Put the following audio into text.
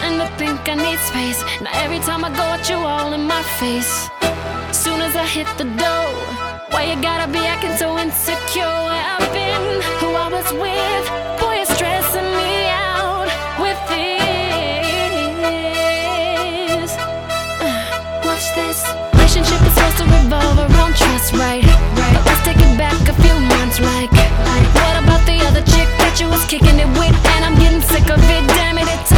starting to think I need space. Now every time I go out, you all in my face. Soon as I hit the door, why you gotta be acting